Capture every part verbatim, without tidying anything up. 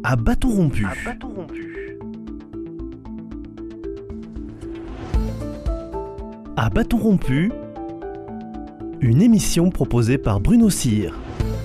À bâton rompu. À bâton rompu. À bâton rompu, une émission proposée par Bruno Cyr.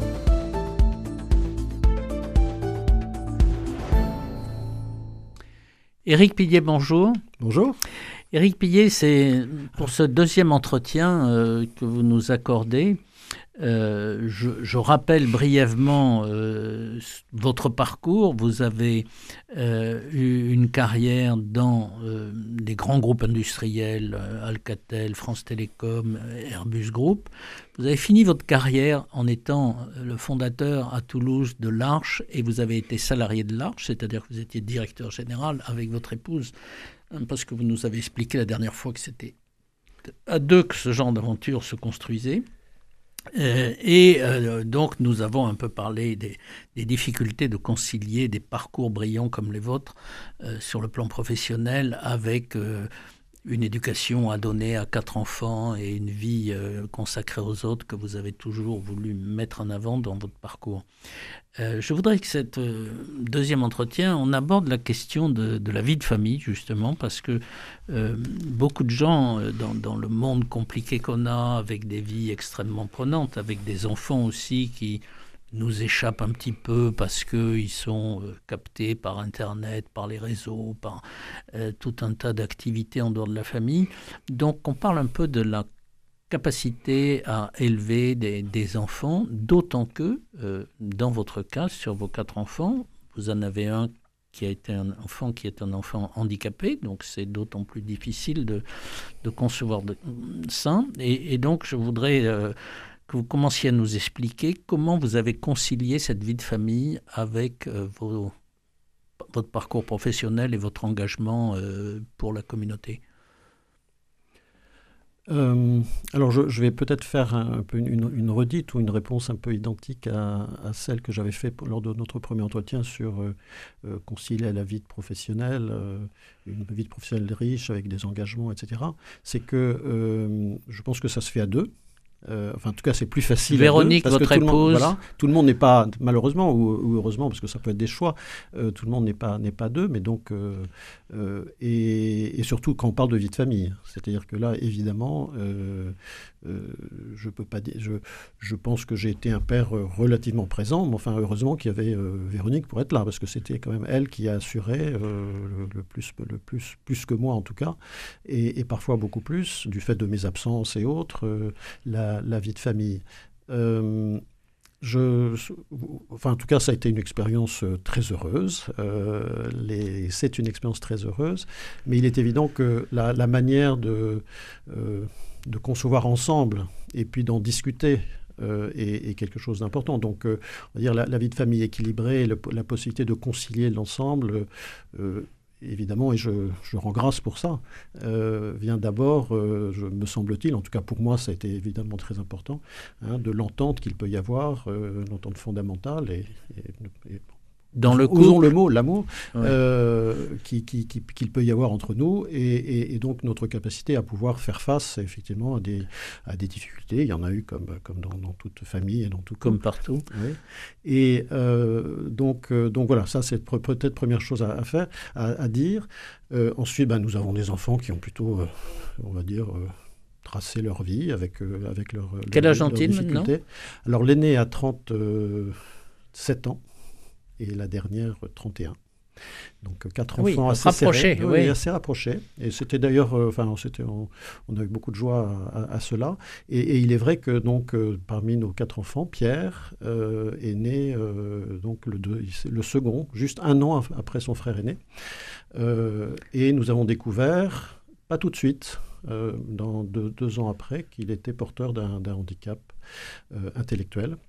Éric Pillet, bonjour. Bonjour. Éric Pillet, c'est pour ce deuxième entretien euh, que vous nous accordez. Euh, je, je rappelle brièvement euh, votre parcours. Vous avez euh, eu une carrière dans euh, des grands groupes industriels, euh, Alcatel, France Télécom, Airbus Group. Vous avez fini votre carrière en étant le fondateur à Toulouse de l'Arche et vous avez été salarié de l'Arche, c'est-à-dire que vous étiez directeur général avec votre épouse, parce que vous nous avez expliqué la dernière fois que c'était à deux que ce genre d'aventure se construisait. Euh, et euh, donc nous avons un peu parlé des, des difficultés de concilier des parcours brillants comme les vôtres euh, sur le plan professionnel avec euh, une éducation à donner à quatre enfants et une vie euh, consacrée aux autres que vous avez toujours voulu mettre en avant dans votre parcours. Euh, je voudrais que cette euh, deuxième entretien, on aborde la question de, de la vie de famille, justement, parce que euh, beaucoup de gens, euh, dans, dans le monde compliqué qu'on a, avec des vies extrêmement prenantes, avec des enfants aussi qui nous échappent un petit peu parce qu'ils sont euh, captés par Internet, par les réseaux, par euh, tout un tas d'activités en dehors de la famille. Donc, on parle un peu de la capacité à élever des, des enfants, d'autant que, euh, dans votre cas, sur vos quatre enfants, vous en avez un qui a été un enfant qui est un enfant handicapé, donc c'est d'autant plus difficile de, de concevoir de, ça. Et, et donc, je voudrais euh, que vous commenciez à nous expliquer comment vous avez concilié cette vie de famille avec euh, vos, votre parcours professionnel et votre engagement euh, pour la communauté. Euh, alors, je, je vais peut-être faire un, un peu une, une redite ou une réponse un peu identique à, à celle que j'avais faite lors de notre premier entretien sur euh, euh, concilier la vie professionnelle, euh, une vie de professionnel riche avec des engagements, et cetera. C'est que euh, je pense que ça se fait à deux. Euh, enfin, en tout cas, c'est plus facile. Véronique, à deux, parce votre que tout épouse. Le monde, voilà, tout le monde n'est pas, malheureusement ou, ou heureusement, parce que ça peut être des choix, euh, tout le monde n'est pas, n'est pas deux, mais donc, euh, euh, et, et surtout quand on parle de vie de famille. C'est-à-dire que là, évidemment, euh, euh, je peux pas dire, je, je pense que j'ai été un père relativement présent, mais enfin, heureusement qu'il y avait euh, Véronique pour être là, parce que c'était quand même elle qui a assuré euh, le, le, plus, le plus, plus que moi en tout cas, et, et parfois beaucoup plus, du fait de mes absences et autres, euh, la la vie de famille. Euh, je, enfin, en tout cas, ça a été une expérience très heureuse. Euh, les, c'est une expérience très heureuse, mais il est évident que la, la manière de, euh, de concevoir ensemble et puis d'en discuter euh, est, est quelque chose d'important. Donc, euh, on va dire la, la vie de famille équilibrée, le, la possibilité de concilier l'ensemble. Euh, Évidemment, et je, je rends grâce pour ça, euh, vient d'abord, euh, je, me semble-t-il, en tout cas pour moi, ça a été évidemment très important, hein, de l'entente qu'il peut y avoir, euh, l'entente fondamentale et, et, et dans le couple, osons le mot, l'amour, ouais. euh, qui, qui, qui, qu'il peut y avoir entre nous, et, et, et donc notre capacité à pouvoir faire face effectivement à des, à des difficultés. Il y en a eu comme, comme dans, dans toute famille et dans tout comme couple. partout. Oui. Et euh, donc, euh, donc voilà, ça c'est peut-être première chose à, à faire, à, à dire. Euh, ensuite, ben, nous avons des enfants qui ont plutôt, euh, on va dire, euh, tracé leur vie avec, euh, avec leur, Quel leur, âge ont-ils maintenant ? Alors l'aîné a trente-sept ans. Et la dernière, trente et un. Donc, quatre oui, enfants assez rapprochés, serrés, oui. oui, assez rapprochés. Et c'était d'ailleurs, euh, enfin, c'était, on, on a eu beaucoup de joie à, à, à cela. Et, et il est vrai que, donc, euh, parmi nos quatre enfants, Pierre euh, est né, euh, donc, le, deux, le second, juste un an après son frère aîné. Euh, et nous avons découvert, pas tout de suite, euh, dans deux, deux ans après, qu'il était porteur d'un, d'un handicap euh, intellectuel.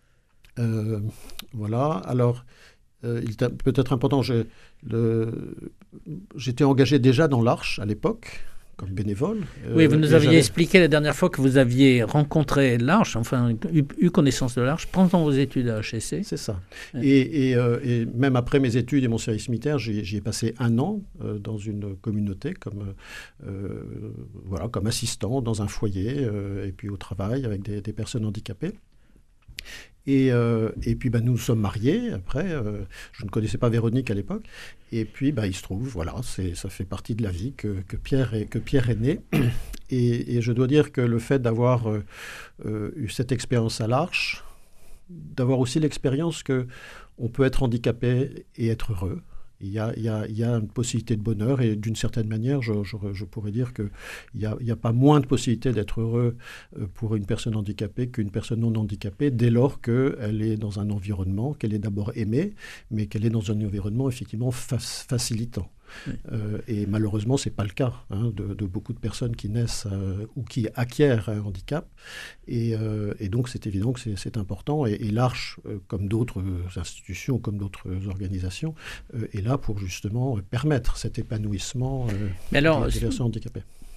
Euh, voilà, alors euh, il est peut-être important, je, le, j'étais engagé déjà dans l'Arche à l'époque, comme bénévole. Euh, oui, vous nous aviez j'avais... expliqué la dernière fois que vous aviez rencontré l'Arche, enfin eu, eu connaissance de l'Arche pendant vos études à H E C. C'est ça. Ouais. Et, et, euh, et même après mes études et mon service militaire, j'y, j'y ai passé un an euh, dans une communauté comme, euh, voilà, comme assistant dans un foyer euh, et puis au travail avec des, des personnes handicapées. Et, euh, et puis, bah, nous nous sommes mariés. Après, euh, je ne connaissais pas Véronique à l'époque. Et puis, bah, il se trouve, voilà, c'est, ça fait partie de la vie que, que, Pierre, est, que Pierre est né. Et, et je dois dire que le fait d'avoir euh, euh, eu cette expérience à l'Arche, d'avoir aussi l'expérience qu'on peut être handicapé et être heureux. Il y, a, il, y a, il y a une possibilité de bonheur et d'une certaine manière, je, je, je pourrais dire qu'il n'y a, il y a pas moins de possibilité d'être heureux pour une personne handicapée qu'une personne non handicapée dès lors qu'elle est dans un environnement, qu'elle est d'abord aimée, mais qu'elle est dans un environnement effectivement fa- facilitant. Oui. Euh, et malheureusement, ce n'est pas le cas hein, de, de beaucoup de personnes qui naissent euh, ou qui acquièrent un handicap. Et, euh, et donc, c'est évident que c'est, c'est important. Et, et l'Arche, euh, comme d'autres institutions, comme d'autres organisations, euh, est là pour justement permettre cet épanouissement euh, Mais alors, des, des personnes handicapées.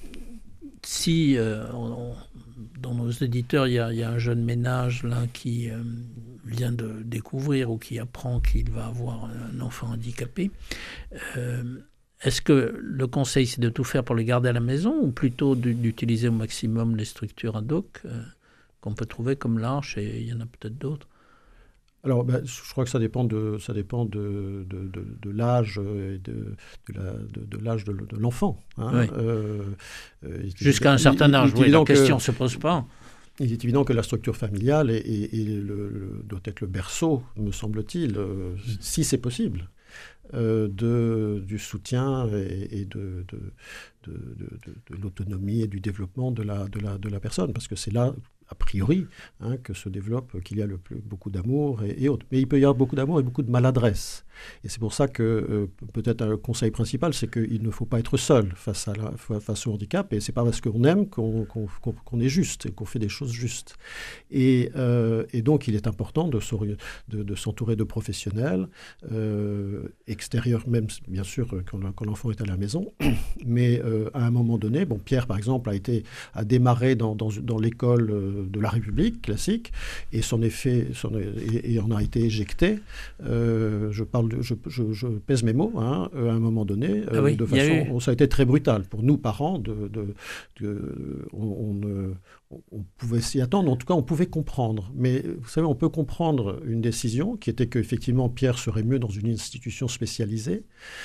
Si euh, on, dans nos éditeurs, il y, y a un jeune ménage là, qui euh, vient de découvrir ou qui apprend qu'il va avoir un enfant handicapé, euh, est-ce que le conseil, c'est de tout faire pour les garder à la maison ou plutôt d'utiliser au maximum les structures ad hoc euh, qu'on peut trouver comme l'Arche, et il y en a peut-être d'autres? Alors, ben, je crois que ça dépend de, ça dépend de, de, de, de l'âge et de, de, la, de, de l'âge de, de l'enfant. Hein. Oui. Euh, Jusqu'à un certain âge, oui, la question ne se pose pas. Il est évident que la structure familiale est, est, est le, le, doit être le berceau, me semble-t-il, euh, mmh. si c'est possible, euh, de, du soutien et, et de, de, de, de, de, de l'autonomie et du développement de la, de la, de la personne, parce que c'est là, a priori, hein, que se développe, qu'il y a le plus, beaucoup d'amour et, et autres. Mais il peut y avoir beaucoup d'amour et beaucoup de maladresse. Et c'est pour ça que euh, peut-être un conseil principal, c'est qu'il ne faut pas être seul face, à la, face au handicap. Et ce n'est pas parce qu'on aime qu'on, qu'on, qu'on, qu'on est juste et qu'on fait des choses justes. Et, euh, et donc, il est important de, de, de s'entourer de professionnels, euh, extérieurs même, bien sûr, quand, quand l'enfant est à la maison. Mais euh, à un moment donné, bon, Pierre, par exemple, a, été, a démarré dans, dans, dans l'école de la République classique et, son effet, son, et, et en a été éjecté. Euh, je parle Je, je, je pèse mes mots, hein, à un moment donné, ah oui, de façon, ça a été très brutal pour nous, parents, de, de, de, on, on, on pouvait s'y attendre, en tout cas on pouvait comprendre. Mais vous savez, on peut comprendre une décision qui était qu'effectivement Pierre serait mieux dans une institution spécialisée,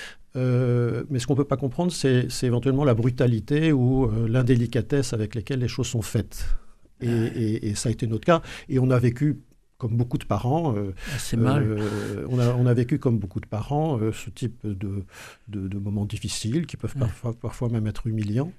euh, mais ce qu'on ne peut pas comprendre, c'est, c'est éventuellement la brutalité ou euh, l'indélicatesse avec lesquelles les choses sont faites. Et, et, et ça a été notre cas, et on a vécu comme beaucoup de parents, euh, c'est mal. Euh, on, a, on a vécu comme beaucoup de parents euh, ce type de, de, de moments difficiles qui peuvent ouais. parfois, parfois même être humiliants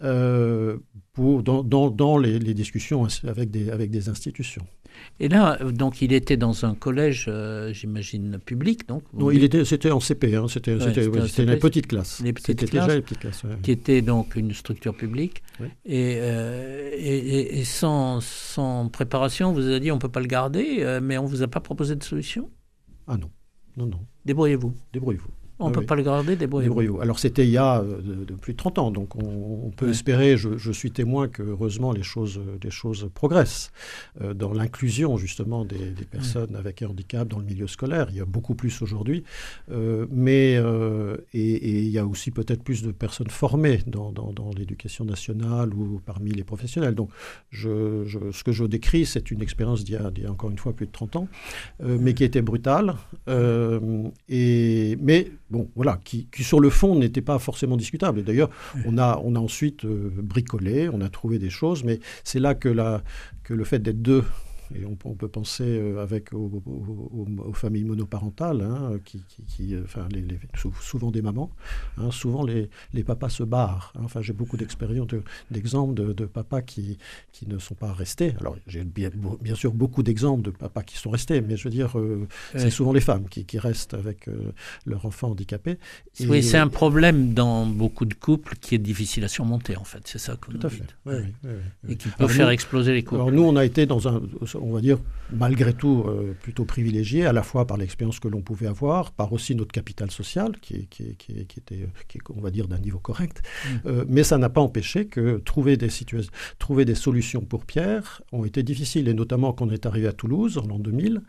euh, pour, dans, dans, dans les, les discussions avec des, avec des institutions. Et là, donc, il était dans un collège, euh, j'imagine, public, donc Non, il était, c'était en C P, hein, c'était, ouais, c'était, c'était, ouais, c'était une petite classe. Les petites c'était classes, déjà les petites classes. Ouais. Qui était donc une structure publique. Oui. Et, euh, et, et sans, sans préparation, on vous a dit on ne peut pas le garder, euh, mais on ne vous a pas proposé de solution? Ah non, non, non. Débrouillez-vous. Débrouillez-vous. On ne peut oui. pas le garder, débrouillez-vous. débrouillez-vous. Alors, c'était il y a de, de plus de trente ans, donc on, on peut oui. espérer, je, je suis témoin que, heureusement, les choses, les choses progressent euh, dans l'inclusion, justement, des, des personnes oui. avec un handicap dans le milieu scolaire. Il y a beaucoup plus aujourd'hui, euh, mais euh, et, et il y a aussi peut-être plus de personnes formées dans, dans, dans l'éducation nationale ou parmi les professionnels. Donc, je, je, ce que je décris, c'est une expérience d'il y a, d'il y a encore une fois plus de trente ans, euh, mais qui était brutale, euh, et, mais bon, voilà, qui, qui sur le fond n'était pas forcément discutable. Et d'ailleurs, on a, on a ensuite euh, bricolé, on a trouvé des choses, mais c'est là que, la, que le fait d'être deux, et on, on peut penser euh, avec aux, aux, aux familles monoparentales, hein, qui, qui, qui, enfin, les, les, souvent des mamans, hein, souvent les, les papas se barrent. Hein. Enfin, j'ai beaucoup d'expériences, de, d'exemples de, de papas qui, qui ne sont pas restés. Alors, j'ai bien, bien sûr beaucoup d'exemples de papas qui sont restés, mais je veux dire, euh, oui. c'est souvent les femmes qui, qui restent avec euh, leur enfant handicapé. Et, oui, c'est un problème dans beaucoup de couples qui est difficile à surmonter, en fait. C'est ça que vous Tout à fait. Oui, oui, oui, oui. Et qui peut alors faire nous, exploser les couples. Alors, nous, on a été dans un... on va dire, malgré tout, euh, plutôt privilégié, à la fois par l'expérience que l'on pouvait avoir, par aussi notre capital social, qui, qui, qui, qui était, qui, on va dire, d'un niveau correct. Mmh. Euh, mais ça n'a pas empêché que trouver des, situa- trouver des solutions pour Pierre ont été difficiles, et notamment quand on est arrivé à Toulouse, en l'an deux mille.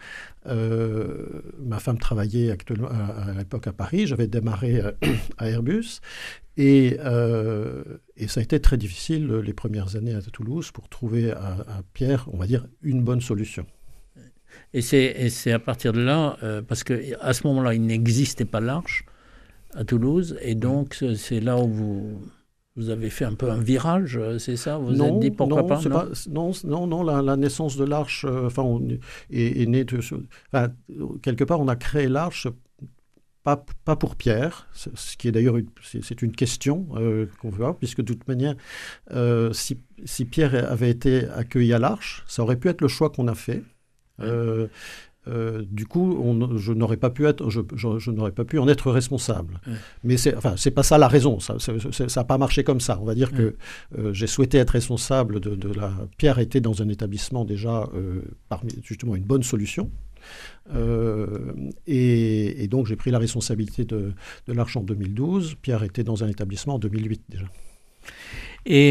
Euh, ma femme travaillait actuellement, à, à l'époque à Paris, j'avais démarré à, à Airbus. Et, euh, et ça a été très difficile les premières années à Toulouse pour trouver à, à Pierre, on va dire, une bonne solution. Et c'est, et c'est à partir de là, euh, parce qu'à ce moment-là, il n'existait pas l'Arche à Toulouse, et donc c'est là où vous, vous avez fait un peu un virage, c'est ça? Vous vous êtes dit pourquoi non, pas, non, pas non, non, non, la, la naissance de l'Arche, euh, enfin, on est, est née de, enfin, quelque part, on a créé l'Arche. Pas, pas pour Pierre, ce qui est d'ailleurs une, c'est, c'est une question euh, qu'on veut avoir, puisque de toute manière, euh, si, si Pierre avait été accueilli à l'Arche, ça aurait pu être le choix qu'on a fait. Euh, euh, du coup, on, je n'aurais pas pu être, je, je, je n'aurais pas pu en être responsable. Ouais. Mais c'est, enfin, c'est pas ça la raison. Ça, n'a pas marché comme ça. On va dire ouais. que euh, j'ai souhaité être responsable de, de la. Pierre était dans un établissement déjà euh, parmi justement une bonne solution. Euh, et, et donc j'ai pris la responsabilité de, de l'Arche en deux mille douze. Pierre était dans un établissement en deux mille huit déjà. Et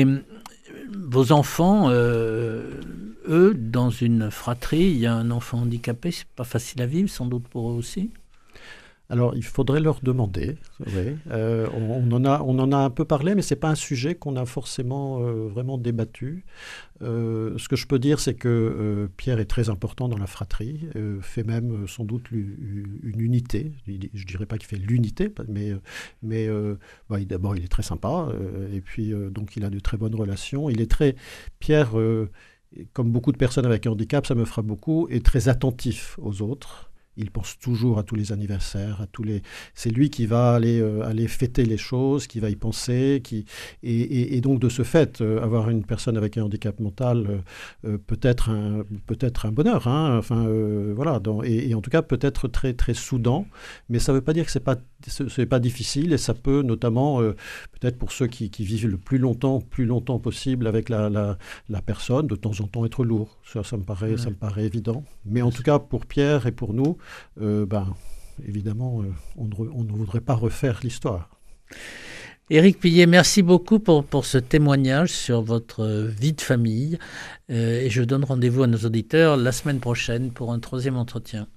vos enfants, euh, eux, dans une fratrie, il y a un enfant handicapé, c'est pas facile à vivre, sans doute pour eux aussi. Alors, il faudrait leur demander. Oui. Euh, on, on, en a, on en a un peu parlé, mais ce n'est pas un sujet qu'on a forcément euh, vraiment débattu. Euh, ce que je peux dire, c'est que euh, Pierre est très important dans la fratrie, euh, fait même euh, sans doute une, une unité. Je ne dirais pas qu'il fait l'unité, mais, mais euh, bah, il, d'abord, il est très sympa, euh, et puis euh, donc il a de très bonnes relations. Il est très... Pierre, euh, comme beaucoup de personnes avec un handicap, ça me frappe beaucoup, est très attentif aux autres. Il pense toujours à tous les anniversaires, à tous les. C'est lui qui va aller, euh, aller fêter les choses, qui va y penser, qui et, et, et donc de ce fait, euh, avoir une personne avec un handicap mental euh, euh, peut être un peut être un bonheur, hein, enfin euh, voilà. Dans, et, et en tout cas peut être très très soudant, mais ça ne veut pas dire que c'est pas c'est pas difficile et ça peut notamment euh, peut-être pour ceux qui, qui vivent le plus longtemps plus longtemps possible avec la la, la personne, de temps en temps être lourd. Ça, ça me paraît ouais. ça me paraît évident. Mais en tout cas pour Pierre et pour nous. Euh, ben, évidemment, euh, on, ne, on ne voudrait pas refaire l'histoire. Éric Pillet, merci beaucoup pour, pour ce témoignage sur votre vie de famille. Euh, et je donne rendez-vous à nos auditeurs la semaine prochaine pour un troisième entretien.